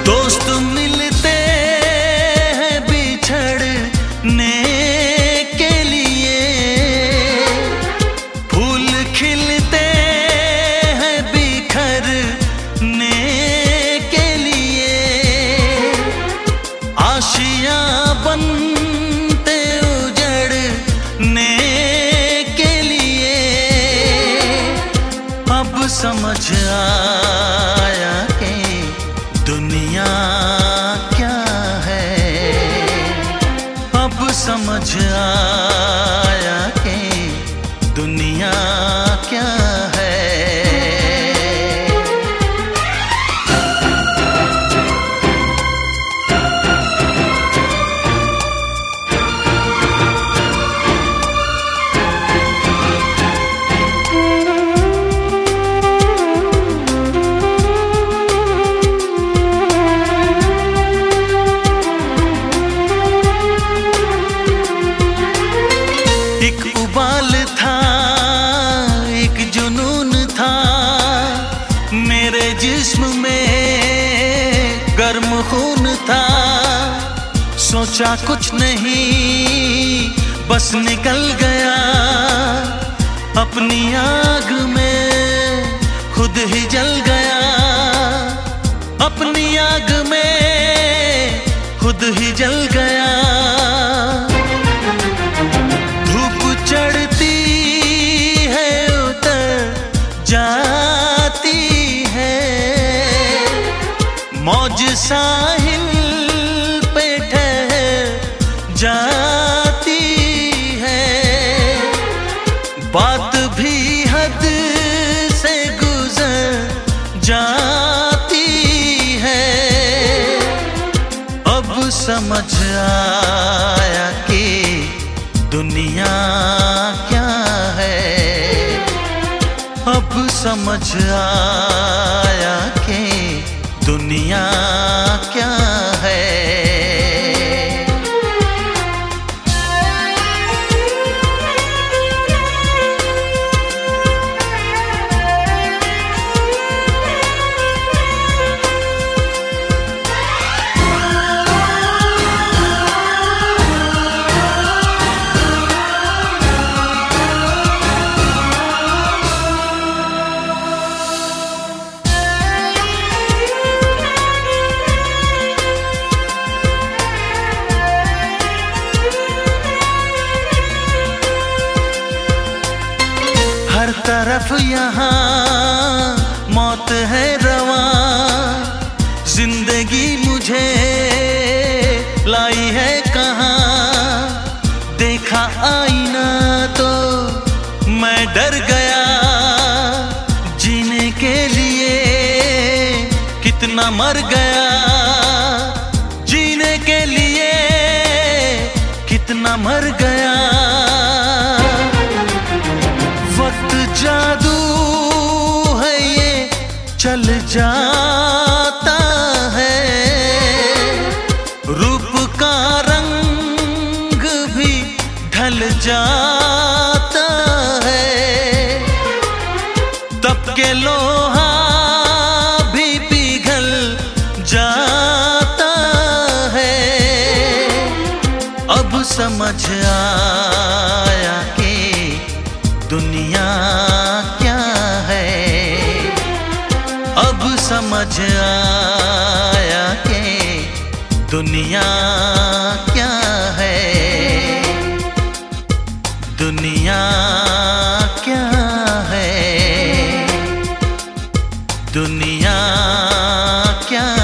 दोस्त मिलते हैं बिछड़ने के लिए, फूल खिलते हैं बिखरने के लिए, आशियां बनते उजड़ने के लिए। अब समझ आया कि दुनिया क्या है, अब समझ आया कि दुनिया क्या है। एक उबाल था, एक जुनून था मेरे जिस्म में, गर्म खून था। सोचा कुछ नहीं बस निकल गया, अपनी आग में खुद ही जल गया, अपनी आग में खुद ही जल गया। चढ़ती है उतर जाती है, मौज साहिल पे ठहर जाती है, बात भी हद से गुजर जाती है। अब समझ आया कि दुनिया क्या है, अब समझ आया कि दुनिया क्या है। हर तरफ यहाँ मौत है रवां, जिंदगी मुझे लाई है कहाँ। देखा आईना तो मैं डर गया, जीने के लिए कितना मर गया, जीने के लिए कितना मर गया। वक्त जादू है ये चल जाता है, रूप का रंग भी ढल जाता है, तब के लोहा भी पिघल जाता है। अब समझ आया कि दुनिया क्या है, अब समझ आया कि दुनिया क्या है। दुनिया क्या है, दुनिया क्या